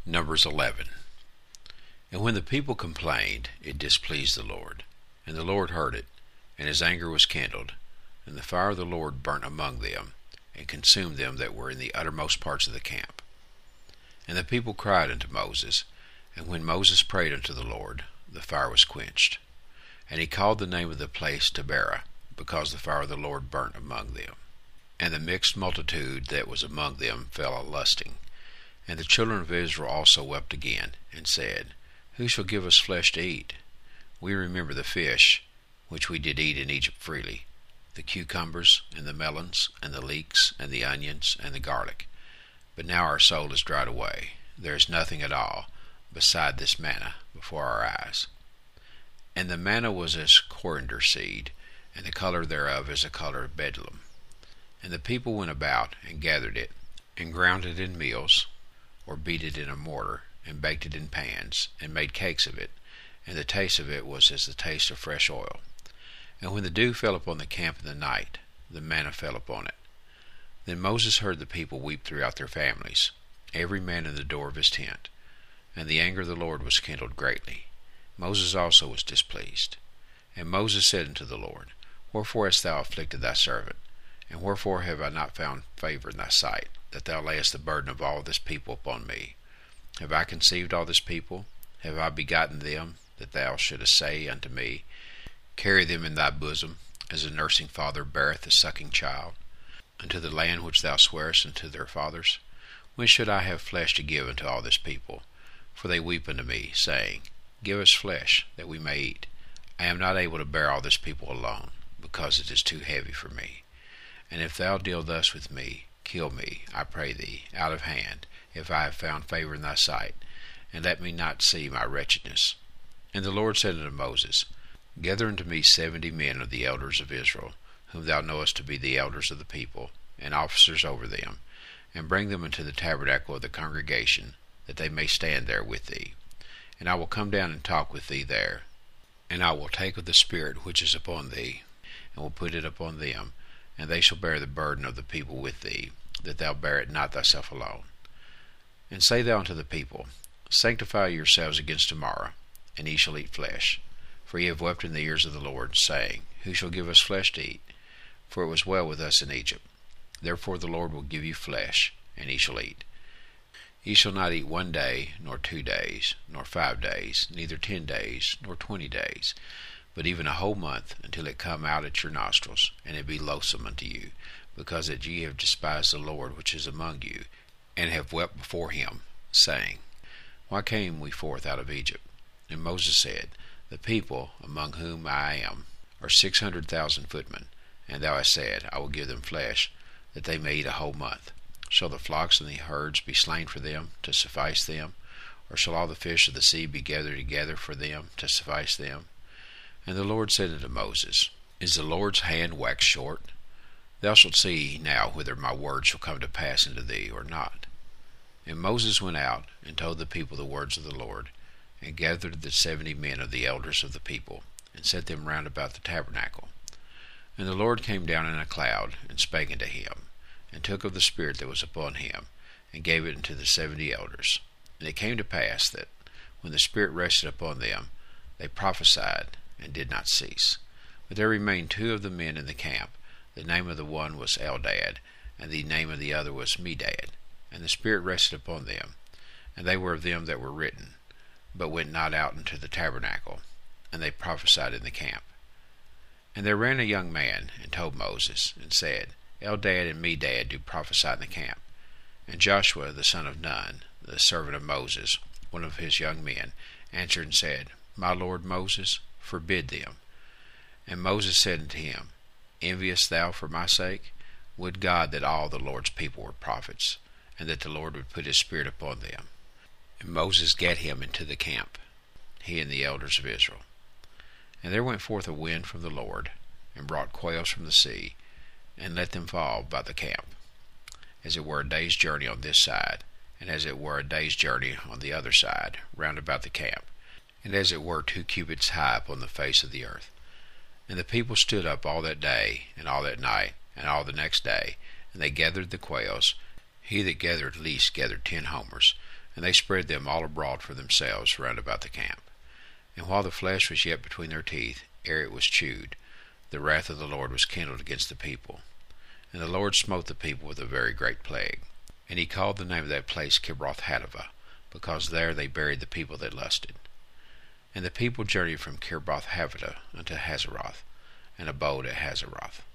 Numbers 11. And when the people complained, it displeased the Lord. And the Lord heard it, and his anger was kindled. And the fire of the Lord burnt among them, and consumed them that were in the uttermost parts of the camp. And the people cried unto Moses, and when Moses prayed unto the Lord, the fire was quenched. And he called the name of the place Taberah, because the fire of the Lord burnt among them. And the mixed multitude that was among them fell a lusting. And the children of Israel also wept again, and said, Who shall give us flesh to eat? We remember the fish, which we did eat in Egypt freely, the cucumbers, and the melons, and the leeks, and the onions, and the garlic. But now our soul is dried away. There is nothing at all, beside this manna, before our eyes. And the manna was as coriander seed, and the color thereof as the color of bdellium. And the people went about, and gathered it, and ground it in mills, or beat it in a mortar, and baked it in pans, and made cakes of it, and the taste of it was as the taste of fresh oil. And when the dew fell upon the camp in the night, the manna fell upon it. Then Moses heard the people weep throughout their families, every man in the door of his tent. And the anger of the Lord was kindled greatly. Moses also was displeased. And Moses said unto the Lord, Wherefore hast thou afflicted thy servant? And wherefore have I not found favor in thy sight, that thou layest the burden of all this people upon me? Have I conceived all this people? Have I begotten them, that thou shouldest say unto me, Carry them in thy bosom, as a nursing father beareth a sucking child, unto the land which thou swarest unto their fathers? When should I have flesh to give unto all this people? For they weep unto me, saying, Give us flesh, that we may eat. I am not able to bear all this people alone, because it is too heavy for me. And if thou deal thus with me, kill me, I pray thee, out of hand, if I have found favor in thy sight, and let me not see my wretchedness. And the Lord said unto Moses, Gather unto me 70 men of the elders of Israel, whom thou knowest to be the elders of the people, and officers over them, and bring them into the tabernacle of the congregation, that they may stand there with thee. And I will come down and talk with thee there. And I will take of the Spirit which is upon thee, and will put it upon them, and they shall bear the burden of the people with thee, that thou bear it not thyself alone. And say thou unto the people, Sanctify yourselves against tomorrow, and ye shall eat flesh. For ye have wept in the ears of the Lord, saying, Who shall give us flesh to eat? For it was well with us in Egypt. Therefore the Lord will give you flesh, and ye shall eat. Ye shall not eat 1 day, nor 2 days, nor 5 days, neither 10 days, nor 20 days, but even a whole month, until it come out at your nostrils, and it be loathsome unto you, because that ye have despised the Lord which is among you, and have wept before him, saying, Why came we forth out of Egypt? And Moses said, The people, among whom I am, are 600,000 footmen, and thou hast said, I will give them flesh, that they may eat a whole month. Shall the flocks and the herds be slain for them, to suffice them? Or shall all the fish of the sea be gathered together for them, to suffice them? And the Lord said unto Moses, Is the Lord's hand waxed short? Thou shalt see now whether my word shall come to pass unto thee, or not. And Moses went out, and told the people the words of the Lord, and gathered the 70 men of the elders of the people, and set them round about the tabernacle. And the Lord came down in a cloud, and spake unto him, and took of the Spirit that was upon him, and gave it unto the 70 elders. And it came to pass that, when the Spirit rested upon them, they prophesied, and did not cease. But there remained 2 of the men in the camp. The name of the one was Eldad, and the name of the other was Medad. And the Spirit rested upon them, and they were of them that were written, but went not out into the tabernacle, and they prophesied in the camp. And there ran a young man, and told Moses, and said, Eldad and Medad do prophesy in the camp. And Joshua the son of Nun, the servant of Moses, one of his young men, answered and said, My lord Moses, forbid them. And Moses said unto him, Enviest thou for my sake? Would God that all the Lord's people were prophets, and that the Lord would put his Spirit upon them. And Moses gat him into the camp, he and the elders of Israel. And there went forth a wind from the Lord, and brought quails from the sea, and let them fall by the camp, as it were a day's journey on this side, and as it were a day's journey on the other side, round about the camp, and as it were 2 cubits high upon the face of the earth. And the people stood up all that day, and all that night, and all the next day, and they gathered the quails. He that gathered least gathered 10 homers, and they spread them all abroad for themselves round about the camp. And while the flesh was yet between their teeth, ere it was chewed, the wrath of the Lord was kindled against the people. And the Lord smote the people with a very great plague. And he called the name of that place Kibroth-Hattaavah, because there they buried the people that lusted. And the people journeyed from Kibroth-Hattaavah unto Hazeroth, and abode at Hazeroth.